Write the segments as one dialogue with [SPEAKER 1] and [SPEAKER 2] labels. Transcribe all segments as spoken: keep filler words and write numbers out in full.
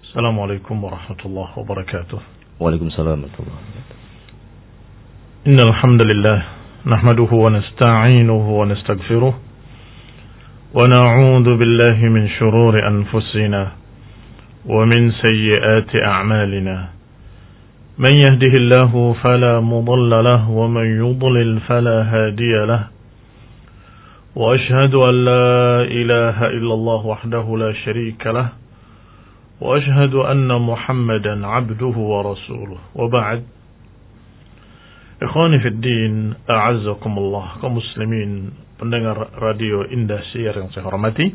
[SPEAKER 1] Assalamualaikum warahmatullahi wabarakatuh.
[SPEAKER 2] Waalaikumsalam warahmatullahi wabarakatuh.
[SPEAKER 1] Innal hamdalillah nahmaduhu wa nasta'inuhu wa nastaghfiruh wa na'udzu billahi min shururi anfusina wa min sayyiati a'malina. Man yahdihillahu fala mudilla lahu wa man yudlil fala hadiya lahu. Wa ashhadu an la ilaha illallah wahdahu la sharika lahu. Wa ashhadu anna Muhammadan abduhu wa rasuluh. Wa ba'd. Ikhwani fid din, a'azzakumullah, kaum muslimin pendengar radio Indah Siar yang saya hormati.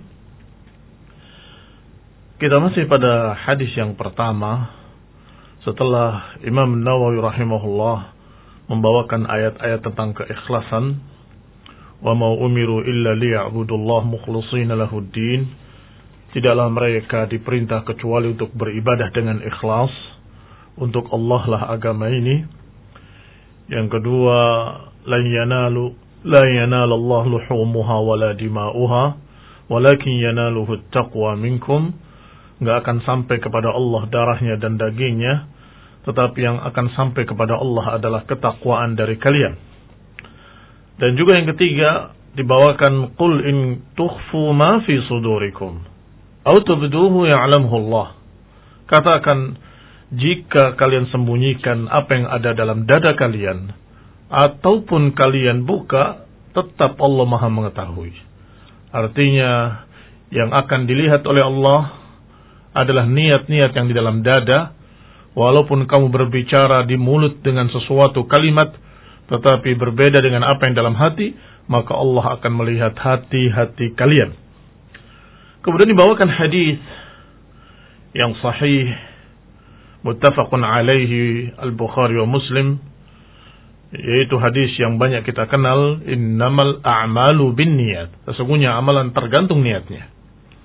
[SPEAKER 1] Kita masih pada hadis yang pertama setelah Imam Nawawi rahimahullah membawakan ayat-ayat tentang keikhlasan. Wa ma umiru illa liya'budullaha mukhlishina lahuddin. Tidaklah mereka diperintah kecuali untuk beribadah dengan ikhlas. Untuk Allah lah agama ini. Yang kedua, lan yanalu la yanalallahu luhumuha wala dima'uha walakin yanaluhu taqwa minkum. Enggak akan sampai kepada Allah darahnya dan dagingnya, tetapi yang akan sampai kepada Allah adalah ketakwaan dari kalian. Dan juga yang ketiga dibawakan qul in tukhfu ma fi sudurikum aw tubduhu ya'lamhu Allah. Katakan, jika kalian sembunyikan apa yang ada dalam dada kalian ataupun kalian buka, tetap Allah Maha mengetahui. Artinya yang akan dilihat oleh Allah adalah niat-niat yang di dalam dada. Walaupun kamu berbicara di mulut dengan sesuatu kalimat, tetapi berbeda dengan apa yang dalam hati, maka Allah akan melihat hati-hati kalian. Kemudian dibawakan hadis yang sahih, muttafaqun alaihi al-Bukhari wa Muslim, yaitu hadis yang banyak kita kenal, innamal a'malu binniyat. Sesungguhnya amalan tergantung niatnya.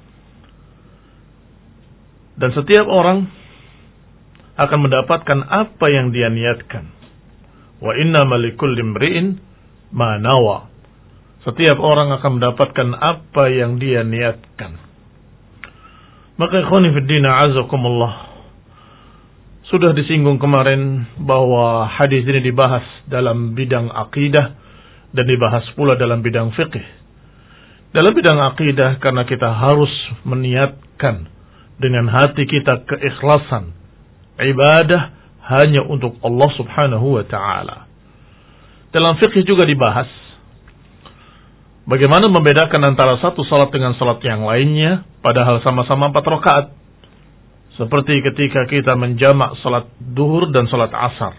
[SPEAKER 1] Dan setiap orang akan mendapatkan apa yang dia niatkan. Wa innamal likulli imri'in ma nawa. Setiap orang akan mendapatkan apa yang dia niatkan. Maka ikhwani fid din, a'azakumullah, sudah disinggung kemarin bahwa hadis ini dibahas dalam bidang akidah dan dibahas pula dalam bidang fikih. Dalam bidang akidah karena kita harus meniatkan dengan hati kita keikhlasan ibadah hanya untuk Allah subhanahu wa ta'ala. Dalam fikih juga dibahas bagaimana membedakan antara satu salat dengan salat yang lainnya, padahal sama-sama empat rakaat. Seperti ketika kita menjamak salat duhur dan salat asar,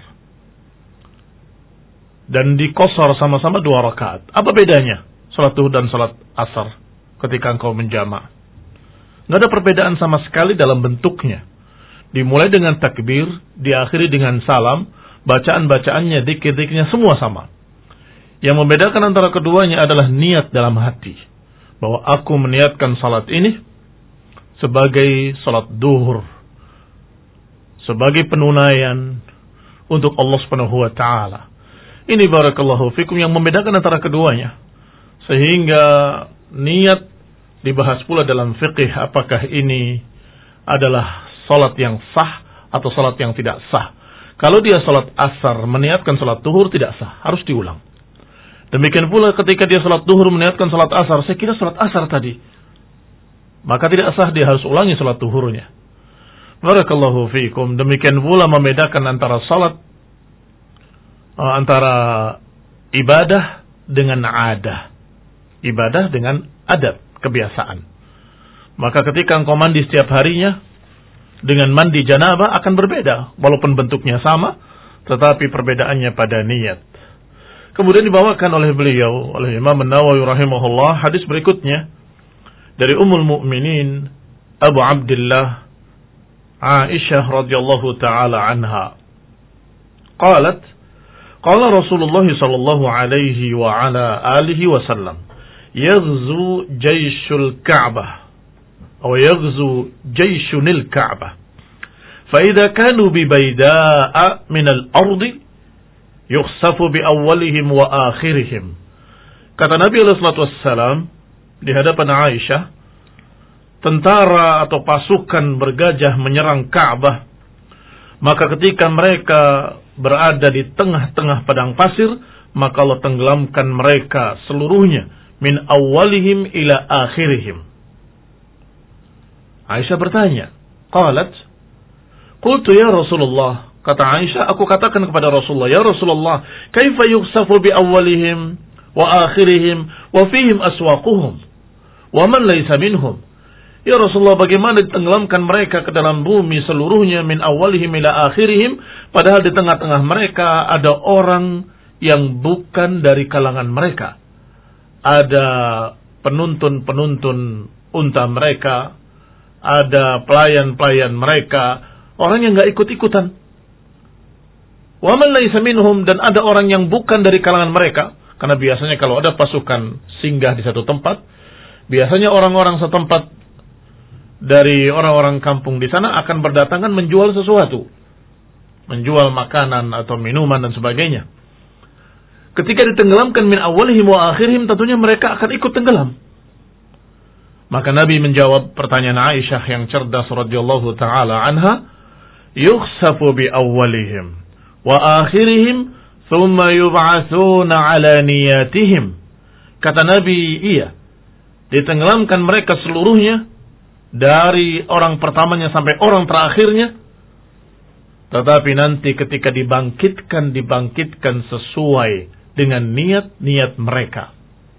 [SPEAKER 1] dan dikosor sama-sama dua rakaat. Apa bedanya salat duhur dan salat asar ketika engkau menjamak? Tidak ada perbedaan sama sekali dalam bentuknya. Dimulai dengan takbir, diakhiri dengan salam, bacaan-bacaannya, dzikir-dzikirnya semua sama. Yang membedakan antara keduanya adalah niat dalam hati. Bahwa aku meniatkan salat ini sebagai salat duhur, sebagai penunaian untuk Allah subhanahu wa ta'ala. Ini barakallahu fikum yang membedakan antara keduanya. Sehingga niat dibahas pula dalam fiqih, apakah ini adalah salat yang sah atau salat yang tidak sah. Kalau dia salat asar meniatkan salat duhur, tidak sah, harus diulang. Demikian pula ketika dia salat duhur meniatkan salat asar, saya kira salat asar tadi, maka tidak sah, dia harus ulangi salat duhurnya. Barakallahu fiikum. Demikian pula membedakan antara salat uh, antara ibadah dengan adah, ibadah dengan adat, kebiasaan. Maka ketika engkau mandi setiap harinya dengan mandi janabah akan berbeda, walaupun bentuknya sama, tetapi perbedaannya pada niat. Kemudian dibawakan oleh beliau, oleh Imam Nawawi rahimahullah, hadis berikutnya dari Ummul Mukminin Abu Abdullah Aisyah radhiyallahu taala anha. Qalat, qala Rasulullah sallallahu alaihi wa ala alihi wasallam, yaghzu jayshul Ka'bah أو يغزو جيش الكعبة فإذا كانوا ببيداء من الأرض يخسف بأولهم وآخرهم. Kata Nabi alaihi salatu wassalam di hadapan Aisyah, tentara atau pasukan bergajah menyerang Ka'bah, maka ketika mereka berada di tengah-tengah padang pasir, maka Allah tenggelamkan mereka seluruhnya, min awalihim ila akhirihim. Aisyah bertanya, qalat, qultu ya Rasulullah, kata Aisyah, aku katakan kepada Rasulullah, ya Rasulullah, kaifa yukhsafu bi awalihim wa akhirihim wa fihim aswaquhum wa man laysa minhum. Ya Rasulullah, bagaimana ditenggelamkan mereka ke dalam bumi seluruhnya, min awalihim ila akhirihim, padahal di tengah-tengah mereka ada orang yang bukan dari kalangan mereka. Ada penuntun-penuntun unta mereka, ada pelayan-pelayan mereka, orang yang gak ikut-ikutan. Wa man laysa minhum, dan ada orang yang bukan dari kalangan mereka. Karena biasanya kalau ada pasukan singgah di satu tempat, biasanya orang-orang setempat dari orang-orang kampung di sana akan berdatangan menjual sesuatu, menjual makanan atau minuman dan sebagainya. Ketika ditenggelamkan min awalihim wa akhirihim, tentunya mereka akan ikut tenggelam. Maka Nabi menjawab pertanyaan Aisyah yang cerdas radhiyallahu taala anha, yukhsafu bi awwalihim wa akhirihim thumma yub'atsuna ala niyatihim. Kata Nabi, iya, ditenggelamkan mereka seluruhnya, dari orang pertamanya sampai orang terakhirnya, tetapi nanti ketika dibangkitkan, dibangkitkan sesuai dengan niat-niat mereka.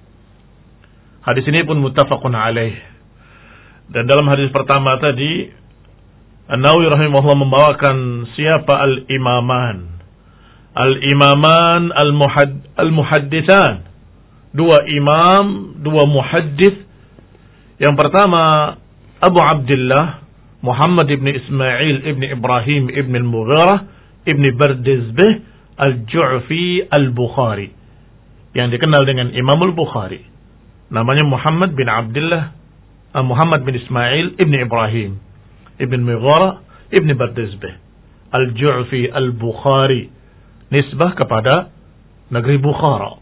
[SPEAKER 1] Hadis ini pun muttafaqun alaih. Dan dalam hadis pertama tadi, An-Nawawi rahimahullah membawakan siapa al-imaman. Al-imaman al-muhaddithan. Dua imam, dua muhaddith. Yang pertama, Abu Abdullah Muhammad ibn Ismail ibn Ibrahim ibn al-Mughirah ibn Bardizbah al-Ju'fi al-Bukhari, yang dikenal dengan Imam al-Bukhari. Namanya Muhammad bin Abdullah uh, Muhammad bin Ismail ibn Ibrahim ibn Mughirah ibn Bardizbah al-Ju'fi al-Bukhari, nisbah kepada negeri Bukhara.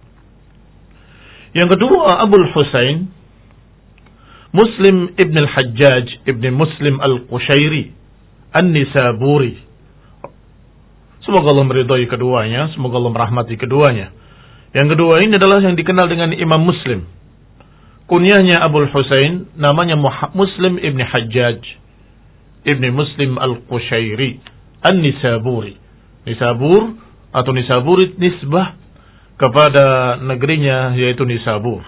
[SPEAKER 1] Yang kedua, Abu Husain Muslim ibn al-Hajjaj ibn Muslim al-Qushairi An-Nisaburi. Semoga Allah meridhai keduanya, semoga Allah merahmati keduanya. Yang kedua ini adalah yang dikenal dengan Imam Muslim. Kunyahnya Abu Husain, namanya Muslim ibn Hajjaj ibn Muslim al-Qushairi An-Nisaburi. Nisabur atau Nisaburi nisbah kepada negerinya, yaitu Nisabur.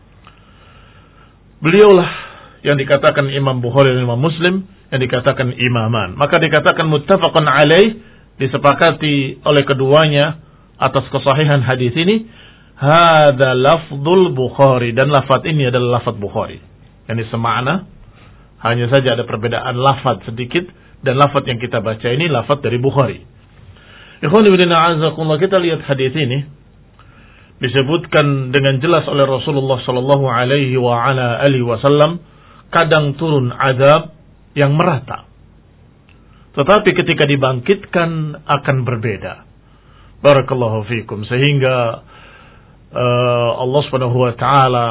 [SPEAKER 1] Beliaulah yang dikatakan Imam Bukhari dan Imam Muslim, yang dikatakan imaman. Maka dikatakan muttafaqun alaih, disepakati oleh keduanya atas kesahihan hadis ini. Hadza lafdzul Bukhari, dan lafaz ini adalah lafaz Bukhari. Yang semakna, hanya saja ada perbedaan lafaz sedikit, dan lafaz yang kita baca ini lafaz dari Bukhari. Ikhwan fillah a'azakumullah, kita lihat hadis ini disebutkan dengan jelas oleh Rasulullah sallallahu alaihi wa ala alihi wasallam, kadang turun azab yang merata, tetapi ketika dibangkitkan akan berbeda. Barakallahu fikum. Sehingga uh, Allah Subhanahu wa taala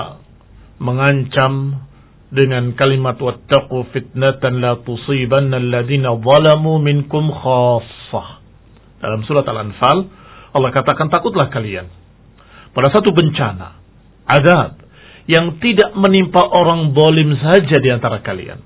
[SPEAKER 1] mengancam dengan kalimat wattaqu fitnatan la tusibanna alladziina zalamu minkum khassah. Dalam surat Al-Anfal Allah katakan, takutlah kalian pada satu bencana, azab yang tidak menimpa orang zalim saja di antara kalian.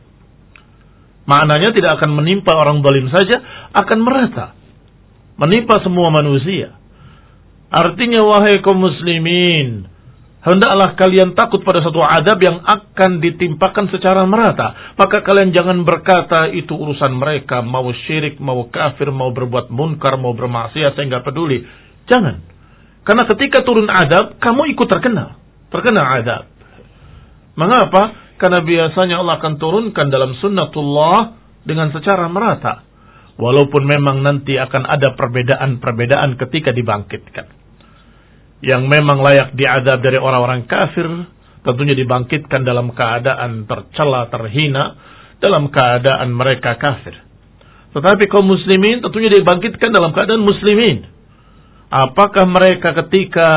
[SPEAKER 1] Maknanya tidak akan menimpa orang zalim saja, akan merata, menimpa semua manusia. Artinya, wahai kaum muslimin, hendaklah kalian takut pada satu azab yang akan ditimpakan secara merata. Maka kalian jangan berkata itu urusan mereka, mau syirik, mau kafir, mau berbuat munkar, mau bermaksiat, saya enggak peduli. Jangan. Karena ketika turun azab, kamu ikut terkena. Terkena azab. Mengapa? Karena biasanya Allah akan turunkan dalam sunnatullah dengan secara merata. Walaupun memang nanti akan ada perbedaan-perbedaan ketika dibangkitkan. Yang memang layak diazab dari orang-orang kafir, tentunya dibangkitkan dalam keadaan tercela, terhina, dalam keadaan mereka kafir. Tetapi kaum muslimin tentunya dibangkitkan dalam keadaan muslimin. Apakah mereka ketika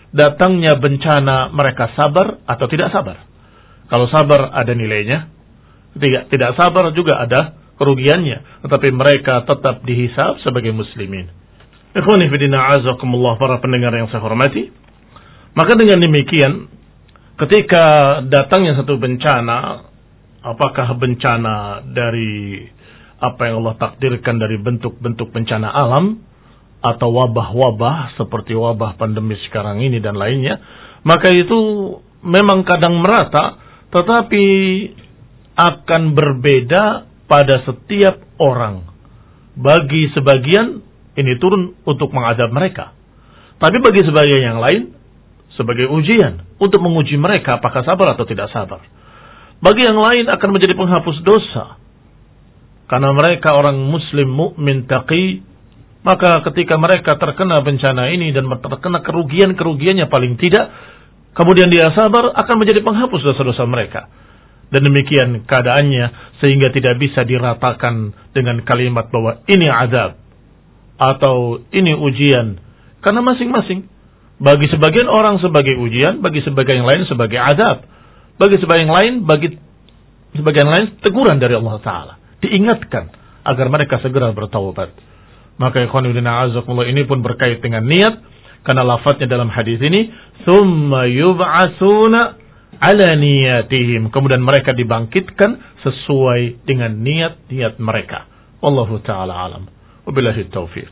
[SPEAKER 1] datangnya bencana mereka sabar atau tidak sabar? Kalau sabar ada nilainya, Tidak, tidak sabar juga ada kerugiannya, tetapi mereka tetap dihisab sebagai muslimin. Ikhwani fillah azakumullah, para pendengar yang saya hormati. Maka dengan demikian, ketika datangnya satu bencana, apakah bencana dari apa yang Allah takdirkan dari bentuk-bentuk bencana alam, atau wabah-wabah seperti wabah pandemi sekarang ini dan lainnya, maka itu memang kadang merata, tetapi akan berbeda pada setiap orang. Bagi sebagian ini turun untuk mengadab mereka, tapi bagi sebagian yang lain sebagai ujian untuk menguji mereka apakah sabar atau tidak sabar. Bagi yang lain akan menjadi penghapus dosa, karena mereka orang muslim mukmin taqi. Maka ketika mereka terkena bencana ini dan terkena kerugian-kerugiannya paling tidak, kemudian dia sabar, akan menjadi penghapus dosa-dosa mereka. Dan demikian keadaannya, sehingga tidak bisa diratakan dengan kalimat bahwa ini azab atau ini ujian. Karena masing-masing, bagi sebagian orang sebagai ujian, bagi sebagian lain sebagai azab, bagi sebagian lain bagi sebagian lain teguran dari Allah Ta'ala, diingatkan agar mereka segera bertaubat. Maka ikhwan fillah azakumullah, ini pun berkait dengan niat, karena lafadznya dalam hadis ini, tsumma yub'atsuna ala niyatihim, kemudian mereka dibangkitkan sesuai dengan niat-niat mereka. Wallahu taala alam. Wabillahi taufiq.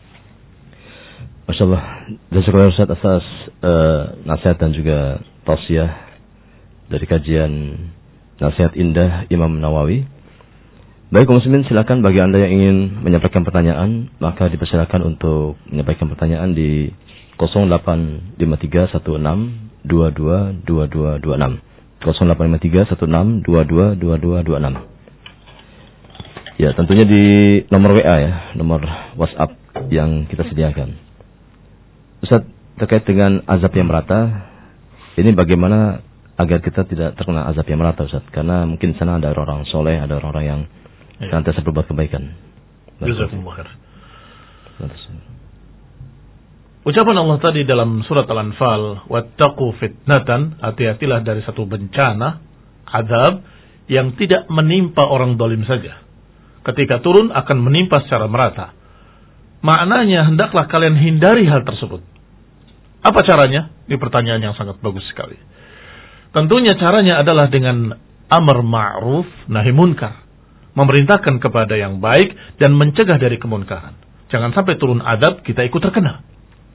[SPEAKER 2] Masyaallah. Jazakallahu Ustaz atas uh, nasihat dan juga tausiah dari kajian Nasihat Indah Imam Nawawi. Baik kaum muslimin, silakan bagi Anda yang ingin menyampaikan pertanyaan, maka dipersilakan untuk menyampaikan pertanyaan di nol delapan lima tiga satu enam dua dua dua dua dua enam nol delapan lima tiga satu enam dua dua dua dua dua enam. Ya, tentunya di nomor W A ya, nomor WhatsApp yang kita sediakan. Ustaz, terkait dengan azab yang merata, ini bagaimana agar kita tidak terkena azab yang merata, Ustaz? Karena mungkin di sana ada orang-orang soleh, ada orang-orang yang senantiasa berbuat kebaikan.
[SPEAKER 1] Jazakumullah khair. Ucapan Allah tadi dalam surat Al-Anfal, wattaqu fitnatan, hati-hatilah dari satu bencana, azab yang tidak menimpa orang zalim saja. Ketika turun akan menimpa secara merata. Maknanya hendaklah kalian hindari hal tersebut. Apa caranya? Ini pertanyaan yang sangat bagus sekali. Tentunya caranya adalah dengan amar ma'ruf nahi munkar. Memerintahkan kepada yang baik dan mencegah dari kemunkaran. Jangan sampai turun adab kita ikut terkena.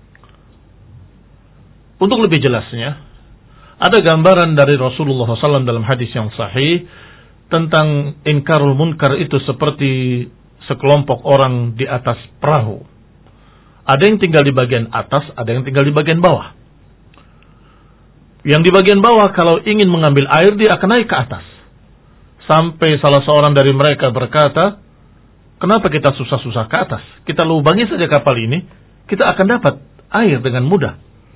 [SPEAKER 1] Untuk lebih jelasnya, ada gambaran dari Rasulullah shallallahu alaihi wasallam dalam hadis yang sahih tentang inkarul munkar itu seperti sekelompok orang di atas perahu. Ada yang tinggal di bagian atas, ada yang tinggal di bagian bawah. Yang di bagian bawah kalau ingin mengambil air, dia akan naik ke atas. Sampai salah seorang dari mereka berkata, kenapa kita susah-susah ke atas? Kita lubangi saja kapal ini, kita akan dapat air dengan mudah.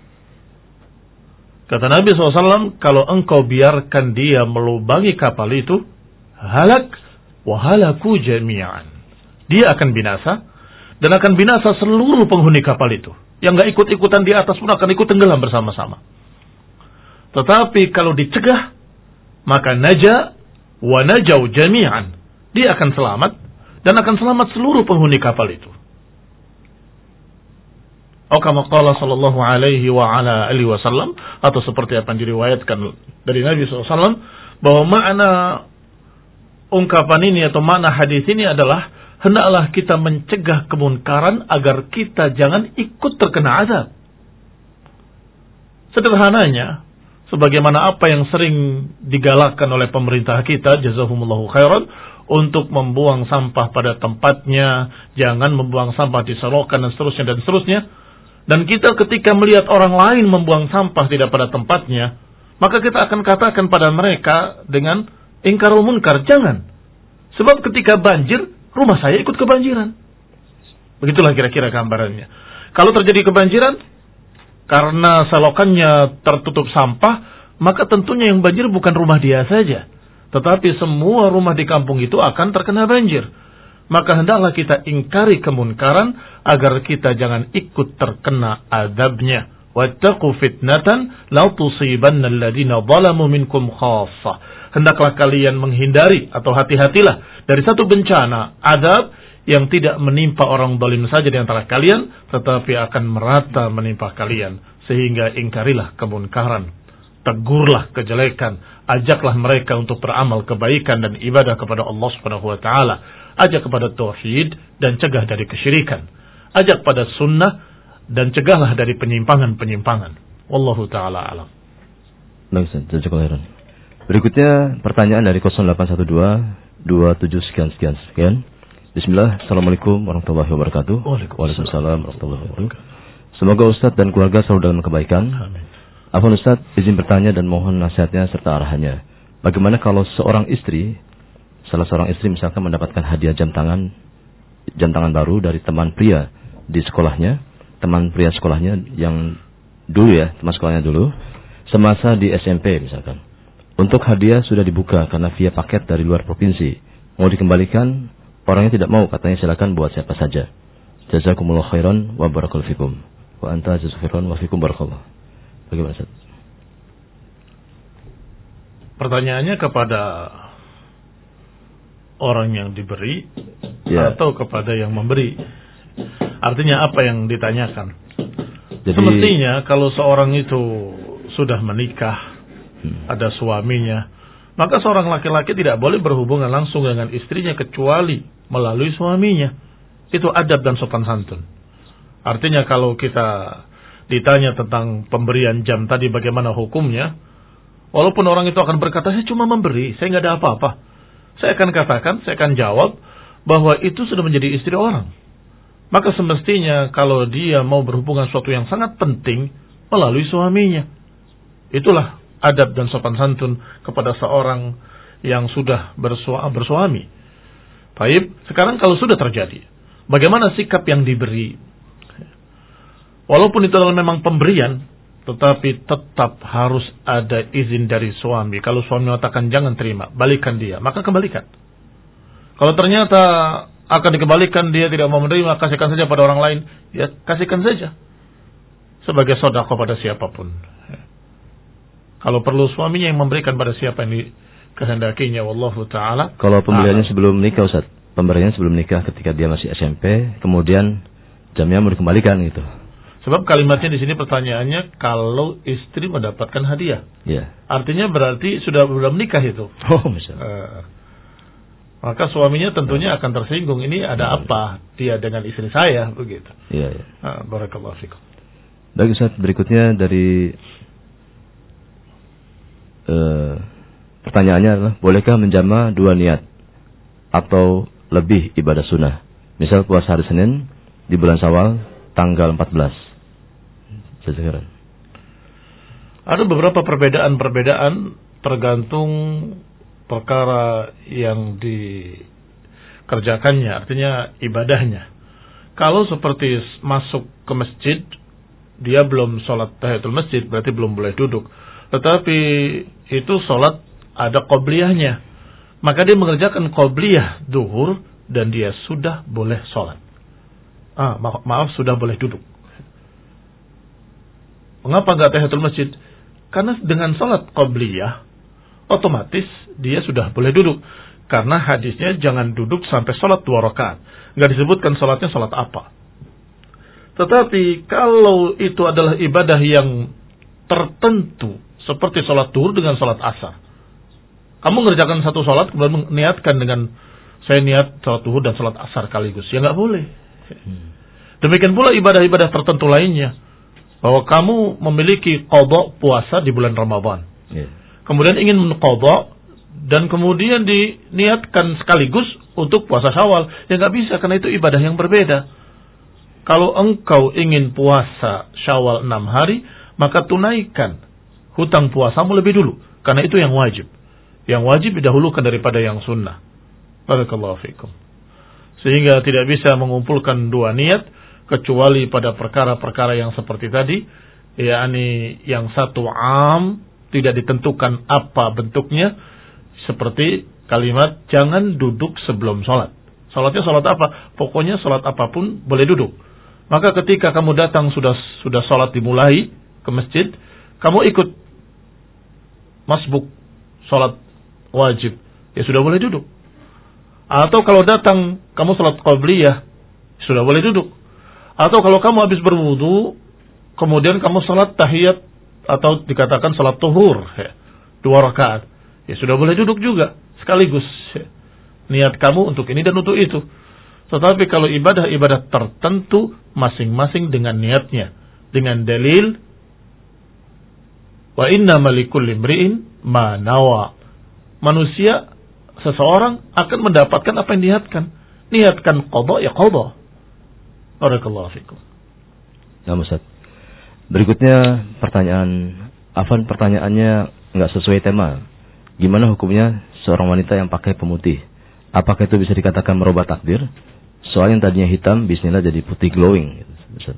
[SPEAKER 1] Kata Nabi shallallahu alaihi wasallam, kalau engkau biarkan dia melubangi kapal itu, halak wa halaku jami'an. Dia akan binasa, dan akan binasa seluruh penghuni kapal itu. Yang gak ikut-ikutan di atas pun akan ikut tenggelam bersama-sama. Tetapi kalau dicegah, maka naja wa najau jami'an. Dia akan selamat, dan akan selamat seluruh penghuni kapal itu. Atau kama qala sallallahu alaihi wa ala alihi wasallam, atau seperti apa yang diriwayatkan dari Nabi shallallahu alaihi wasallam, bahwa makna ungkapan ini atau makna hadis ini adalah hendaklah kita mencegah kemunkaran agar kita jangan ikut terkena azab. Sederhananya, sebagaimana apa yang sering digalakkan oleh pemerintah kita, jazahumullahu khairan, untuk membuang sampah pada tempatnya, jangan membuang sampah di selokan dan seterusnya dan seterusnya. Dan kita ketika melihat orang lain membuang sampah tidak pada tempatnya, maka kita akan katakan pada mereka dengan ingkarul munkar, jangan. Sebab ketika banjir, rumah saya ikut kebanjiran. Begitulah kira-kira gambarannya. Kalau terjadi kebanjiran, karena selokannya tertutup sampah, maka tentunya yang banjir bukan rumah dia saja, tetapi semua rumah di kampung itu akan terkena banjir. Maka hendaklah kita ingkari kemunkaran agar kita jangan ikut terkena azabnya. wattaqu fitnatan la tusibanna alladziina zalamu minkum khassah. Hendaklah kalian menghindari atau hati-hatilah dari satu bencana, azab yang tidak menimpa orang zalim saja di antara kalian, tetapi akan merata menimpa kalian. Sehingga ingkarilah kemunkaran, tegurlah kejelekan, ajaklah mereka untuk beramal kebaikan dan ibadah kepada Allah Subhanahu wa taala. Ajak kepada tauhid dan cegah dari kesyirikan. Ajak pada sunnah dan cegahlah dari penyimpangan-penyimpangan. Wallahu taala alam.
[SPEAKER 2] Baik, jazakallahu khairan. Berikutnya pertanyaan dari nol delapan satu dua dua tujuh sekian sekian sekian. Bismillah. Assalamualaikum warahmatullahi wabarakatuh. Waalaikumsalam warahmatullahi wabarakatuh. Semoga Ustadz dan keluarga selalu dalam kebaikan. Amin. Afwan Ustadz, izin bertanya dan mohon nasihatnya serta arahannya. Bagaimana kalau seorang istri, salah seorang istri misalkan mendapatkan hadiah jam tangan, jam tangan baru dari teman pria di sekolahnya, teman pria sekolahnya yang dulu ya, teman sekolahnya dulu, semasa di S M P misalkan. Untuk hadiah sudah dibuka karena via paket dari luar provinsi. Mau dikembalikan, orangnya tidak mau, katanya silakan buat siapa saja. Jazakumullah khairan wa barakallahu fikum. Wa anta jazakumullah wa fikum barakallah. Bagaimana Ustaz?
[SPEAKER 1] Pertanyaannya kepada orang yang diberi ya, atau kepada yang memberi. Artinya apa yang ditanyakan? Jadi, semestinya kalau seorang itu sudah menikah, hmm. ada suaminya, maka seorang laki-laki tidak boleh berhubungan langsung dengan istrinya kecuali melalui suaminya. Itu adab dan sopan santun. Artinya kalau kita ditanya tentang pemberian jam tadi bagaimana hukumnya, walaupun orang itu akan berkata, saya cuma memberi, saya nggak ada apa-apa. Saya akan katakan, saya akan jawab bahwa itu sudah menjadi istri orang. Maka semestinya kalau dia mau berhubungan sesuatu yang sangat penting melalui suaminya. Itulah adab dan sopan santun kepada seorang yang sudah bersua, bersuami. Baik, sekarang kalau sudah terjadi, bagaimana sikap yang diberi? Walaupun itu adalah memang pemberian, tetapi tetap harus ada izin dari suami. Kalau suami mengatakan jangan terima, balikan dia, maka kembalikan. Kalau ternyata akan dikembalikan, dia tidak mau menerima, kasihkan saja pada orang lain, ya kasihkan saja sebagai sedekah pada siapapun. Kalau perlu suaminya yang memberikan pada siapa yang dikehendakinya, wallahu taala.
[SPEAKER 2] Kalau pemberiannya sebelum nikah Ustaz, pemberiannya sebelum nikah ketika dia masih S M P, kemudian jamnya mau dikembalikan gitu.
[SPEAKER 1] Sebab kalimatnya di sini pertanyaannya kalau istri mendapatkan hadiah.
[SPEAKER 2] Ya.
[SPEAKER 1] Artinya berarti sudah belum nikah itu.
[SPEAKER 2] Oh, misalnya.
[SPEAKER 1] Uh, maka suaminya tentunya akan tersinggung. Ini ada ya, apa dia dengan istri saya begitu.
[SPEAKER 2] Iya, ya.
[SPEAKER 1] Uh, barakallahu fikum.
[SPEAKER 2] Baik Ustaz, berikutnya dari uh, pertanyaannya adalah bolehkah menjama dua niat atau lebih ibadah sunnah? Misal puasa hari Senin di bulan Syawal tanggal empat belas.
[SPEAKER 1] Ada beberapa perbedaan-perbedaan tergantung perkara yang dikerjakannya, artinya ibadahnya. Kalau seperti masuk ke masjid, dia belum sholat tahiyatul masjid, berarti belum boleh duduk. Tetapi itu sholat ada qobliyahnya, maka dia mengerjakan qobliyah duhur dan dia sudah boleh sholat. Ah, maaf, maaf sudah boleh duduk. Mengapa enggak tahiyatul masjid? Karena dengan salat qabliyah otomatis dia sudah boleh duduk. Karena hadisnya jangan duduk sampai salat dua rakaat. Enggak disebutkan salatnya salat apa. Tetapi kalau itu adalah ibadah yang tertentu seperti salat zuhur dengan salat asar. Kamu mengerjakan satu salat kemudian meniatkan dengan saya niat salat zuhur dan salat asar sekaligus. Ya enggak boleh. Demikian pula ibadah-ibadah tertentu lainnya. Bahwa kamu memiliki qadha puasa di bulan Ramadan. Yeah. Kemudian ingin qadha dan kemudian diniatkan sekaligus untuk puasa Syawal. Ya nggak bisa karena itu ibadah yang berbeda. Kalau engkau ingin puasa Syawal enam hari, maka tunaikan hutang puasamu lebih dulu. Karena itu yang wajib. Yang wajib didahulukan daripada yang sunnah. Barakallahu fikum. Sehingga tidak bisa mengumpulkan dua niat kecuali pada perkara-perkara yang seperti tadi, yakni yang satu am, tidak ditentukan apa bentuknya, seperti kalimat jangan duduk sebelum sholat. Sholatnya sholat apa? Pokoknya sholat apapun boleh duduk. Maka ketika kamu datang sudah sudah sholat dimulai, ke masjid, kamu ikut masbuk salat wajib, ya sudah boleh duduk. Atau kalau datang kamu salat qabliyah, sudah boleh duduk. Atau kalau kamu habis berwudu, kemudian kamu salat tahiyat atau dikatakan salat tuhur, ya, dua rakaat, ya sudah boleh duduk juga sekaligus. Ya. Niat kamu untuk ini dan untuk itu. Tetapi kalau ibadah-ibadah tertentu, masing-masing dengan niatnya, dengan dalil wa innamal likulli imri'in ma nawa. Manusia, seseorang akan mendapatkan apa yang diniatkan. Niatkan qada, ya qada. Barakallahu fikum.
[SPEAKER 2] Nah, Ustaz. Berikutnya pertanyaan, Afan, pertanyaannya enggak sesuai tema. Gimana hukumnya seorang wanita yang pakai pemutih? Apakah itu bisa dikatakan merubah takdir? Soal yang tadinya hitam, bismillah jadi putih glowing. Ustaz.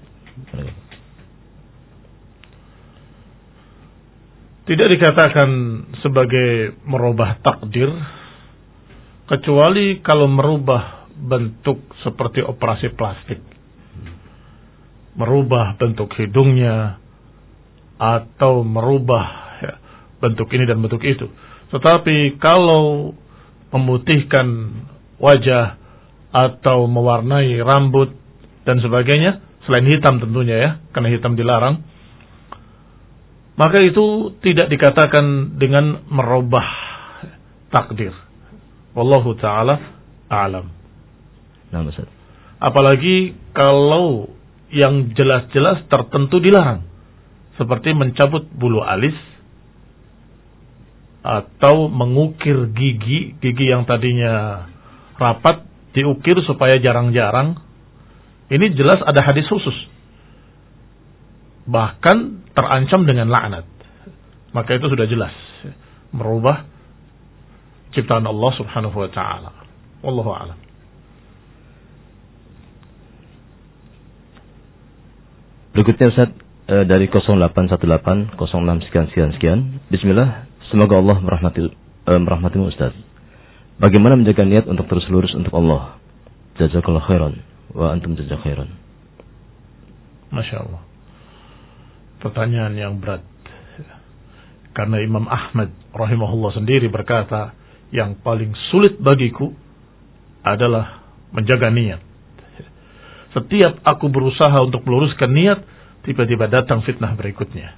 [SPEAKER 1] Tidak dikatakan sebagai merubah takdir, kecuali kalau merubah bentuk seperti operasi plastik. Merubah bentuk hidungnya, atau merubah ya, bentuk ini dan bentuk itu. Tetapi kalau memutihkan wajah, atau mewarnai rambut, dan sebagainya, selain hitam tentunya ya, karena hitam dilarang, maka itu tidak dikatakan dengan merubah takdir. Wallahu ta'ala a'lam.
[SPEAKER 2] Nah, Ustaz.
[SPEAKER 1] Apalagi kalau yang jelas-jelas tertentu dilarang. Seperti mencabut bulu alis, atau mengukir gigi, gigi yang tadinya rapat, diukir supaya jarang-jarang. Ini jelas ada hadis khusus. Bahkan terancam dengan laknat. Maka itu sudah jelas merubah ciptaan Allah Subhanahu wa taala. Wallahu a'lam.
[SPEAKER 2] Berikutnya Ustaz, eh, dari nol delapan satu delapan nol enam sekian sekian sekian. Bismillah, semoga Allah merahmati eh, merahmatimu Ustaz. Bagaimana menjaga niat untuk terus lurus untuk Allah? Jazakallahu khairan wa antum jazakallahu khairan.
[SPEAKER 1] Masya Allah. Pertanyaan yang berat. Karena Imam Ahmad rahimahullah sendiri berkata, yang paling sulit bagiku adalah menjaga niat. Setiap aku berusaha untuk meluruskan niat, tiba-tiba datang fitnah berikutnya.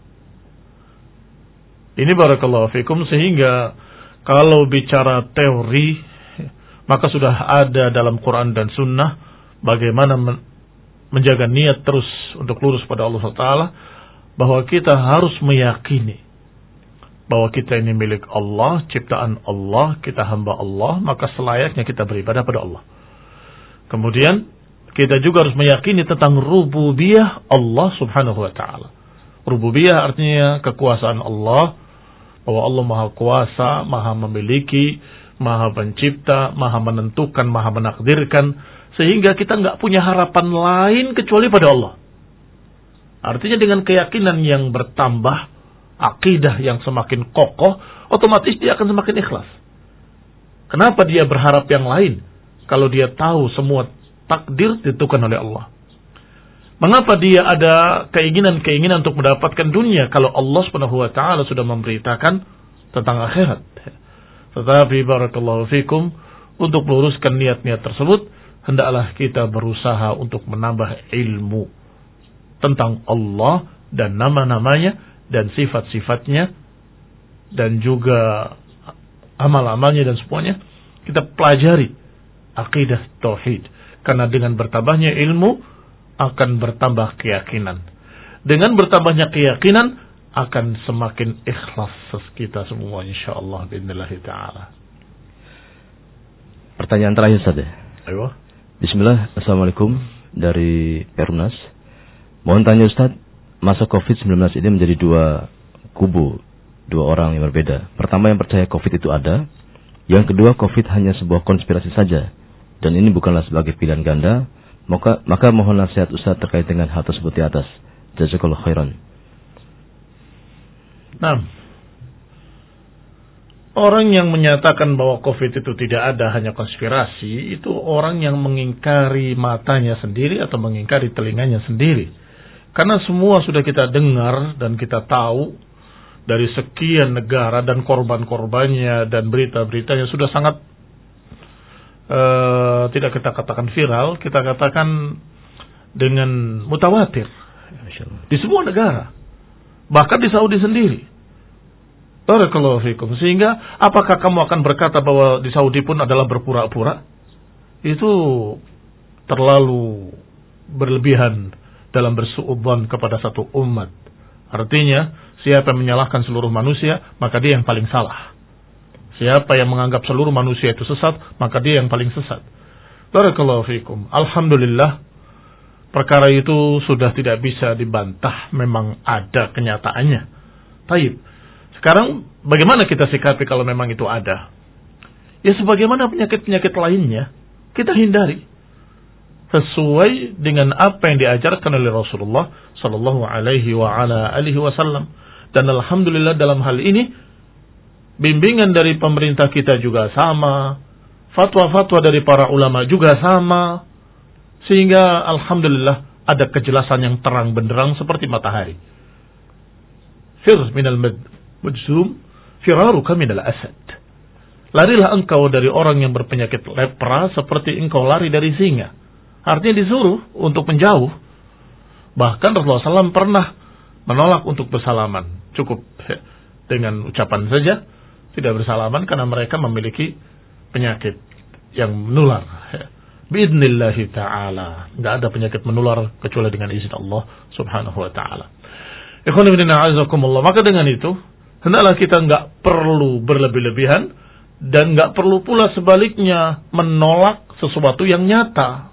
[SPEAKER 1] Ini barakallahu fikum, sehingga kalau bicara teori, maka sudah ada dalam Quran dan Sunnah bagaimana menjaga niat terus untuk lurus pada Allah subhanahu wa taala, bahwa kita harus meyakini bahwa kita ini milik Allah, ciptaan Allah, kita hamba Allah, maka selayaknya kita beribadah pada Allah. Kemudian kita juga harus meyakini tentang rububiyah Allah subhanahu wa ta'ala. Rububiyah artinya kekuasaan Allah, bahwa Allah maha kuasa, maha memiliki, maha pencipta, maha menentukan, maha menakdirkan, sehingga kita nggak punya harapan lain kecuali pada Allah. Artinya dengan keyakinan yang bertambah, akidah yang semakin kokoh, otomatis dia akan semakin ikhlas. Kenapa dia berharap yang lain kalau dia tahu semua takdir ditentukan oleh Allah? Mengapa dia ada keinginan-keinginan untuk mendapatkan dunia kalau Allah Subhanahu wa taala sudah memberitakan tentang akhirat? Tetapi barakallahu fikum, untuk meluruskan niat-niat tersebut, hendaklah kita berusaha untuk menambah ilmu tentang Allah dan nama-namanya dan sifat-sifatnya dan juga amal-amalnya dan semuanya. Kita pelajari akidah tauhid, karena dengan bertambahnya ilmu akan bertambah keyakinan. Dengan bertambahnya keyakinan akan semakin ikhlas kita semua insyaallah biidznillah taala.
[SPEAKER 2] Pertanyaan terakhir Ustaz.
[SPEAKER 1] Ayo.
[SPEAKER 2] Bismillah, assalamualaikum dari Perumnas. Mohon tanya Ustaz, masa covid sembilan belas ini menjadi dua kubu, dua orang yang berbeda. Pertama yang percaya COVID itu ada, yang kedua COVID hanya sebuah konspirasi saja, dan ini bukanlah sebagai pilihan ganda. Maka, maka mohon nasihat Ustaz terkait dengan hal tersebut di atas. Jazakallahu khairan.
[SPEAKER 1] Nah, orang yang menyatakan bahwa COVID itu tidak ada, hanya konspirasi, itu orang yang mengingkari matanya sendiri atau mengingkari telinganya sendiri. Karena semua sudah kita dengar dan kita tahu dari sekian negara dan korban-korbannya dan berita-beritanya sudah sangat uh, tidak kita katakan viral, kita katakan dengan mutawatir di semua negara, bahkan di Saudi sendiri. Barakallahu fikum. Sehingga apakah kamu akan berkata bahwa di Saudi pun adalah berpura-pura? Itu terlalu berlebihan dalam bersuudzon kepada satu umat. Artinya, siapa yang menyalahkan seluruh manusia, maka dia yang paling salah. Siapa yang menganggap seluruh manusia itu sesat, maka dia yang paling sesat. Barakallahu fikum. Alhamdulillah, perkara itu sudah tidak bisa dibantah, memang ada kenyataannya. Taib. Sekarang bagaimana kita sikapi kalau memang itu ada? Ya sebagaimana penyakit-penyakit lainnya, kita hindari sesuai dengan apa yang diajarkan oleh Rasulullah sallallahu alaihi wa ala alihi wasallam. Dan alhamdulillah dalam hal ini bimbingan dari pemerintah kita juga sama, fatwa-fatwa dari para ulama juga sama, sehingga alhamdulillah ada kejelasan yang terang benderang seperti matahari. Fir minal majzum firaruka minal asad. Larilah engkau dari orang yang berpenyakit lepra seperti engkau lari dari singa. Artinya disuruh untuk menjauh. Bahkan Rasulullah shallallahu alaihi wasallam pernah menolak untuk bersalaman. Cukup dengan ucapan saja, tidak bersalaman karena mereka memiliki penyakit yang menular. Biidnillahi ta'ala. Tidak ada penyakit menular kecuali dengan izin Allah subhanahu wa ta'ala. Ikhwan fillah a'azakumullah. Maka dengan itu, hendaklah kita nggak perlu berlebih-lebihan dan nggak perlu pula sebaliknya menolak sesuatu yang nyata.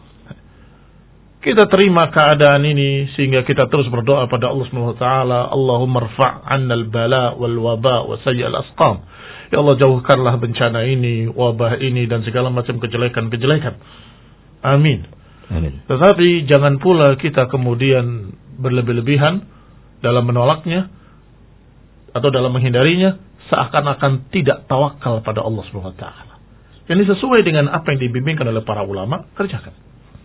[SPEAKER 1] Kita terima keadaan ini sehingga kita terus berdoa pada Allah Subhanahu wa taala, Allahumma rfa' 'annal bala wal waba wa sayyi'al asqam. Ya Allah, jauhkanlah bencana ini, wabah ini dan segala macam kejelekan-kejelekan. Amin.
[SPEAKER 2] Amin.
[SPEAKER 1] Tetapi jangan pula kita kemudian berlebih-lebihan dalam menolaknya atau dalam menghindarinya, seakan-akan tidak tawakal pada Allah Subhanahu wa taala. Ini sesuai dengan apa yang dibimbingkan oleh para ulama, kerjakan.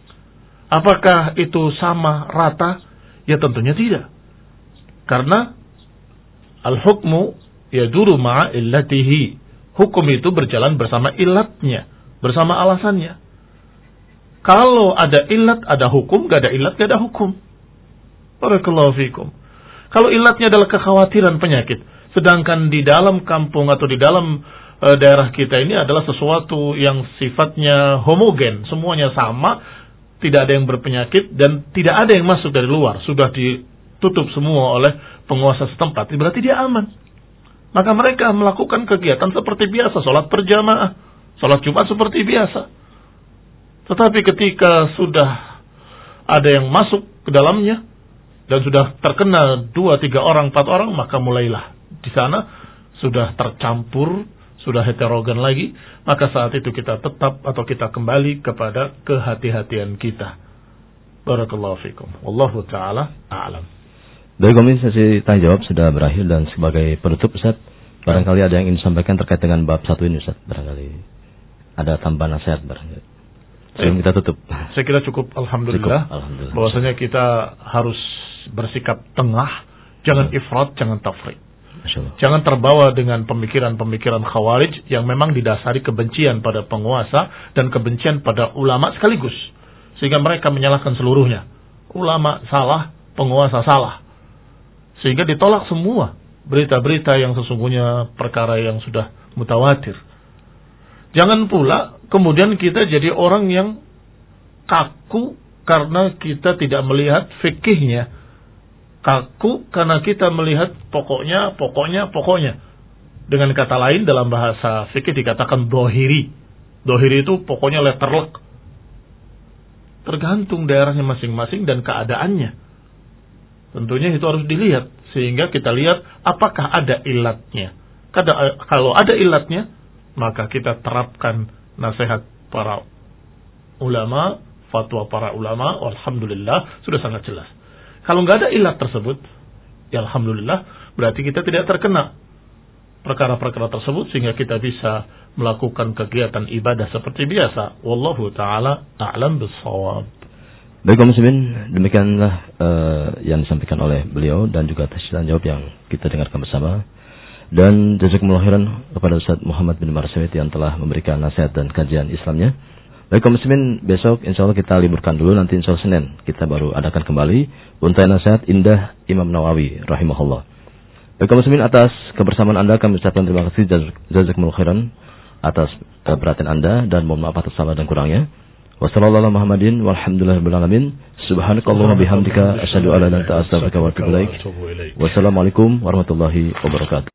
[SPEAKER 1] Apakah itu sama rata? Ya tentunya tidak. Karena al-hukmu yaduru ma'a illatihi. Hukum itu berjalan bersama ilatnya, bersama alasannya. Kalau ada ilat, ada hukum. Gak ada ilat, gak ada hukum. Barakallahu fikum. Kalau ilatnya adalah kekhawatiran penyakit, sedangkan di dalam kampung atau di dalam e, daerah kita ini adalah sesuatu yang sifatnya homogen, semuanya sama, tidak ada yang berpenyakit dan tidak ada yang masuk dari luar, sudah ditutup semua oleh penguasa setempat, berarti dia aman. Maka mereka melakukan kegiatan seperti biasa, sholat berjamaah, sholat Jumat seperti biasa. Tetapi ketika sudah ada yang masuk ke dalamnya dan sudah terkena dua, tiga orang, empat orang, maka mulailah di sana sudah tercampur, sudah heterogen lagi, maka saat itu kita tetap atau kita kembali kepada kehati-hatian kita. Barakallahu fikum. Wallahu ta'ala a'lam.
[SPEAKER 2] Baik, kami sesi tanya jawab sudah berakhir dan sebagai penutup Ustaz, barangkali ada yang ingin disampaikan terkait dengan bab satu ini Ustaz, barangkali ada tambahan nasihat barangkali. Sebelum kita tutup. Saya
[SPEAKER 1] kira cukup, alhamdulillah.
[SPEAKER 2] Cukup, alhamdulillah.
[SPEAKER 1] Bahwasanya kita harus bersikap tengah, jangan ifrat, jangan tafrit. Jangan terbawa dengan pemikiran-pemikiran khawarij yang memang didasari kebencian pada penguasa dan kebencian pada ulama sekaligus. Sehingga mereka menyalahkan seluruhnya. Ulama salah, penguasa salah. Sehingga ditolak semua berita-berita yang sesungguhnya perkara yang sudah mutawatir. Jangan pula kemudian kita jadi orang yang kaku karena kita tidak melihat fikihnya. Kaku karena kita melihat pokoknya, pokoknya, pokoknya. Dengan kata lain dalam bahasa fikih dikatakan dohiri. Dohiri itu pokoknya letterlek. Tergantung daerahnya masing-masing dan keadaannya. Tentunya itu harus dilihat. Sehingga kita lihat apakah ada ilatnya. Kalau ada ilatnya, maka kita terapkan nasihat para ulama, fatwa para ulama, alhamdulillah sudah sangat jelas. Kalau nggak ada ilat tersebut, ya alhamdulillah, berarti kita tidak terkena perkara-perkara tersebut sehingga kita bisa melakukan kegiatan ibadah seperti biasa. Wallahu ta'ala a'lam bis-shawab.
[SPEAKER 2] Baik kaum muslimin, demikianlah uh, yang disampaikan oleh beliau dan juga tafsiran jawab yang kita dengarkan bersama. Dan jazakumullah khairan kepada Ustaz Muhammad bin Marsawit yang telah memberikan nasihat dan kajian Islamnya. Baik kaum muslimin, besok insya Allah kita liburkan dulu, nanti insya Allah Senin kita baru adakan kembali untayan nasihat indah Imam Nawawi rahimahullah. Baik kaum muslimin, atas kebersamaan Anda kami ucapkan terima kasih, jazakumullah khairan atas uh, perhatian Anda, dan mohon maaf atas salah dan kurangnya. Wassallallahu Muhammadin walhamdulillahirabbil alamin. Subhanakallahumma bihamdika asyhadu an la ilaha illa anta astaghfiruka wa atubu ilaik. Wassalamualaikum warahmatullahi wabarakatuh.